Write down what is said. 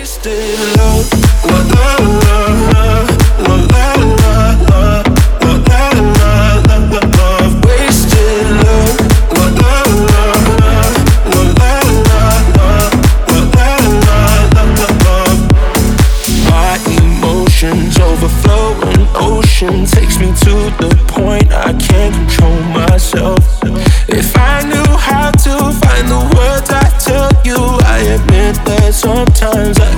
Takes me to the point I can't control myself. If I knew how to find the words I tell you, I admit that sometimes I